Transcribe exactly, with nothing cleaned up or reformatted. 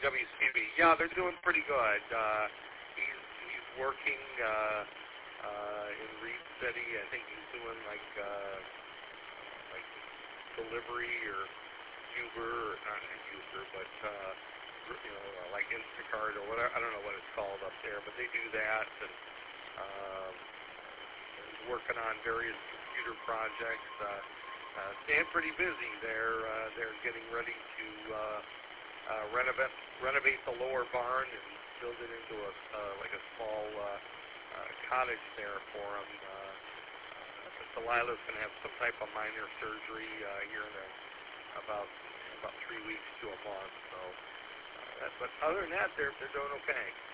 W C B. Yeah, they're doing pretty good. Uh, he's he's working uh, uh, in Reed City. I think he's doing like uh, like delivery or Uber, or not Uber, but uh, you know, like Instacart or whatever. I don't know what it's called up there, but they do that. And um, he's working on various computer projects. Uh, uh, staying pretty busy. They're uh, they're getting ready to. Uh, Uh, renovate renovate the lower barn and build it into a uh, like a small uh, uh, cottage there for him. Uh, uh, Delilah's going to have some type of minor surgery uh, here in a, about about three weeks to a month. So, uh, that, but other than that, they're they're doing okay.